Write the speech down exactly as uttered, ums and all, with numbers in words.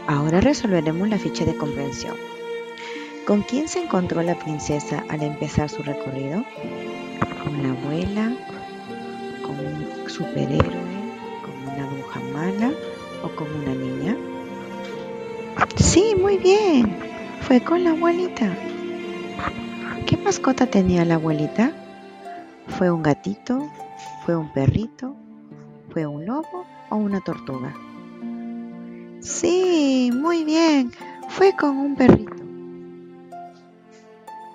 Ahora resolveremos la ficha de comprensión. ¿Con quién se encontró la princesa al empezar su recorrido? ¿Con la abuela? ¿Con un superhéroe? ¿Con una bruja mala? ¿O con una niña? Sí, muy bien. Fue con la abuelita. ¿Qué mascota tenía la abuelita? ¿Fue un gatito? ¿Fue un perrito? ¿Fue un lobo o una tortuga? Sí, muy bien. Fue con un perrito.